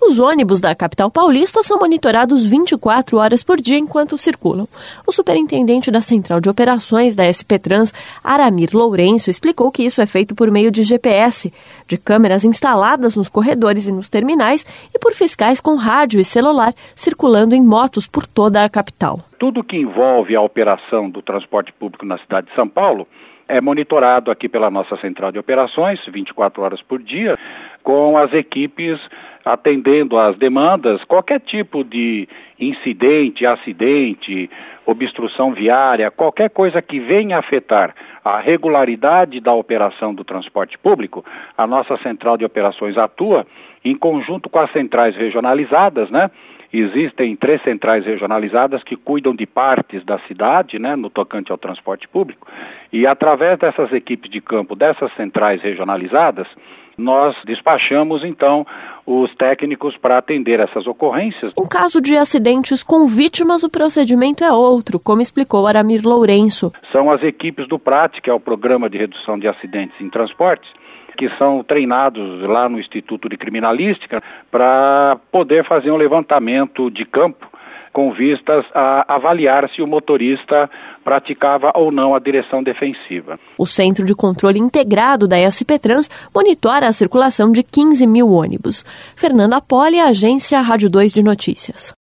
Os ônibus da capital paulista são monitorados 24 horas por dia enquanto circulam. O superintendente da Central de Operações da SP Trans, Aramir Lourenço, explicou que isso é feito por meio de GPS, de câmeras instaladas nos corredores e nos terminais e por fiscais com rádio e celular circulando em motos por toda a capital. Tudo que envolve a operação do transporte público na cidade de São Paulo é monitorado aqui pela nossa Central de Operações, 24 horas por dia, com as equipes atendendo às demandas, qualquer tipo de incidente, acidente, obstrução viária, qualquer coisa que venha afetar a regularidade da operação do transporte público, a nossa Central de Operações atua em conjunto com as centrais regionalizadas, né? Existem 3 centrais regionalizadas que cuidam de partes da cidade, né, no tocante ao transporte público, e através dessas equipes de campo, dessas centrais regionalizadas, nós despachamos, então, os técnicos para atender essas ocorrências. Em caso de acidentes com vítimas, o procedimento é outro, como explicou Aramir Lourenço. São as equipes do PRAT, que é o Programa de Redução de Acidentes em Transportes, que são treinados lá no Instituto de Criminalística para poder fazer um levantamento de campo com vistas a avaliar se o motorista praticava ou não a direção defensiva. O Centro de Controle Integrado da SP Trans monitora a circulação de 15 mil ônibus. Fernanda Poli, Agência Rádio 2 de Notícias.